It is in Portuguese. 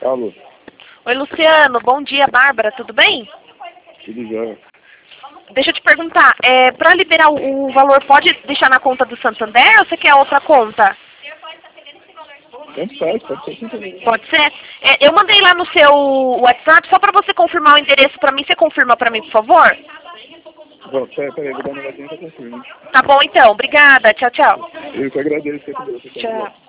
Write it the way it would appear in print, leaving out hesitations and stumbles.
Alô, Oi, Luciano. Bom dia, Bárbara. Tudo bem? tudo jóia. Deixa eu te perguntar, para liberar o valor, pode deixar na conta do Santander ou você quer outra conta? Tanto faz, pode ser assim. Pode ser? Eu mandei lá no seu WhatsApp, só para você confirmar o endereço para mim. Você confirma para mim, por favor? Bom, peraí, vou dar uma olhadinha pra confirmar. Tá bom, então. Obrigada. Tchau, tchau. Eu que agradeço. Tchau.